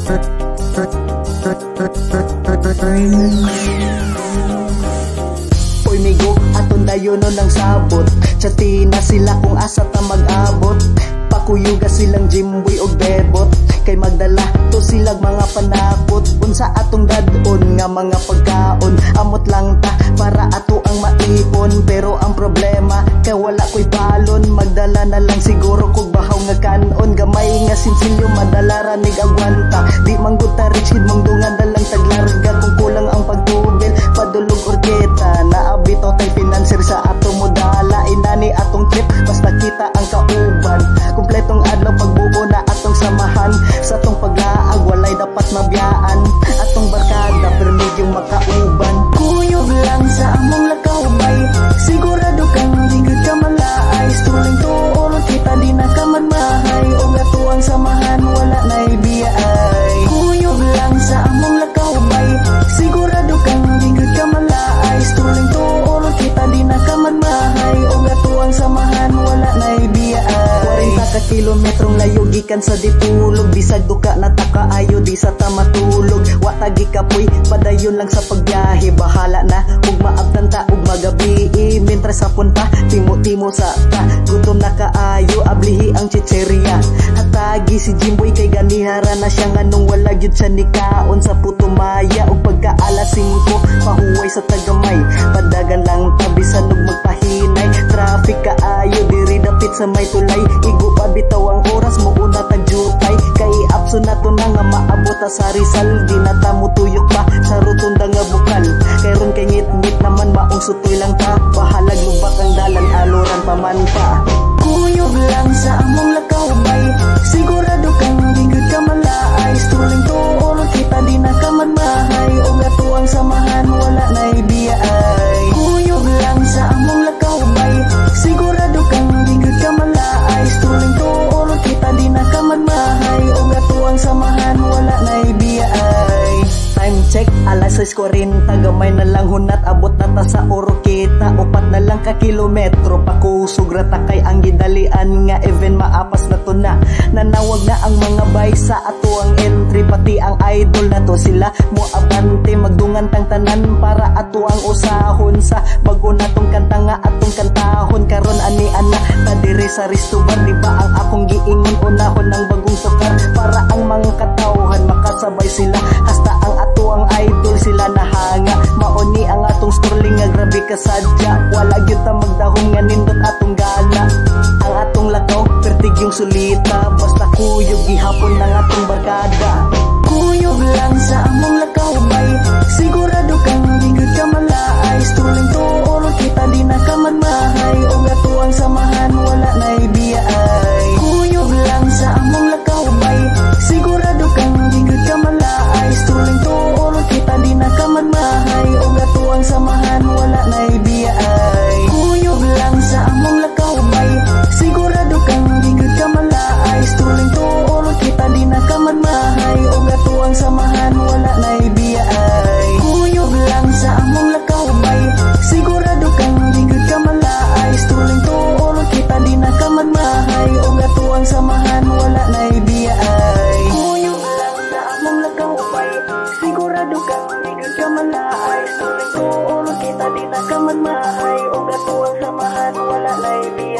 Uy migo, aton dayon no ng sabot. Chati na sila kung asa ta mag-abot. Pakuyuga silang Jimboy og bebot. Kay magdala to silang mga panakot. Unsa atong dadon nga mga pagkaon. Amot lang ta para ato ang maipon. Pero ang problema kay wala ko'y balon. Magdala na lang siguro kog bahaw nga kanon. Gamay nga sinsilyo madala ranig agwanta. Di manggod ta rich kid mangdungan na lang taglarga. Kung kulang ang pagtubil padulog orketa. Naabito tay financier sa ato modala. Inani atong trip basta kita ang kauban. Kompletong adlaw pagbuo na atong samahan. Sa atong paglaag walay dapat mabiyaan. Atong barkada permigyong makauban. Kuyog lang sa among lakaw-bay. Sigurado kang digod ka malaay. Stuling tuol kita di na ka magmahay. O gatuang samahan wala na ibiyay. Kuyog lang sa among lakaw-bay. Sigurado kang digod ka malaay. Stuling tuol kita di na ka magmahay. O gatuang samahan wala na ibiyay. 40 ka kilometrong layo gikan sa ditulog. Bisag duka na takaayo di sa ta matulog. Watagi kapoy padayon lang sa pagbiyahe. Bahala na ug maabtan ta ug magabi. Mientras sa punta timo-timo sa ta. Gutom na kaayo ablihi ang chicheria. Hatagi si Jimboy kay ganihara na siya nganong wala gyud siya nikaon sa Putumaya. Ug pagka alas 5 pahuway sa Tagamay. Padagan lang tabisan ug magpahinay. Traffic kaayo diri dapit sa may tulay. Igo pa bitaw ang oras mo una tagjutay. Kay apso na to na nga maabot sa Rizal. Di na ta mutuyok pa sa rotunda nga bukal. Kay ron kay ngit-ngit naman maong sutoy lang ta. Bahalag lubak ang dalan aluran pa man pa. Kuyog lang sa among lakaw-bay. Sigurado kang digod ka malaay. Stuling tuol kita di na ka magmahay. O gatuang samahan wala na ibiyay. Kuyog lang sa among lakaw-bay. Sigurado kang digod ka malaay. Stuling tuol kita di na ka magmahay. O gatuang samahan wala na ibiyay. Time check, alas 6:40. Gamay na lang hunat, abot na ta sa Orokita. Upat na lang ka kilometro, pakusog rata kay ang gidalian nga event maapas na to na. Nanawag na ang mga bay sa ato ang entry. Pati ang idol na to sila mo abante. Magdungan tang tanan para ato ang usahon. Sa bago na tong kanta nga atong kantahon. Karon ani ana kadiri sa Ristobar. Diba ang akong giingon unahon ng bagong tukar. Para ang mga katawhan makasabay sila. Hasta ang ato ang idol sila nahanga. Mauni ang atong strolling nga grabe kasadya. Wala gyud ta magdahom nga nindot atong gala. Ang atong lakaw pertig yung sulita. Basta kuyog gihapon ng atong barkada. Kuyog lang sa among lakaw-bay. Sigurado kang digod ka malaay. Stuling tuol kita di na ka magmahay. O gatuang samahan wala na ibiyay. Kuyog lang sa among lakaw-bay. Sigurado kang digod ka malaay. Stuling tuol kita di na ka magmahay. O gatuang samahan wala na ibiyay. Kuyog lang sa among lakaw-bay. Sigurado kang digod ka malaay. Stuling tuol kita di na ka magmahay. O gatuang samahan wala na ibiyay. Kuyog lang sa among lakaw-bay. Sigurado kang digod ka malaay. Stuling tuol kita di na ka magmahay. O gatuang samahan wala na ibiyay. Kuyog lang sa among lakaw-bay. Sigurado kang digod ka malaay. Stuling tuol kita di na ka magmahay. O gatuang samahan wala na ibiyay.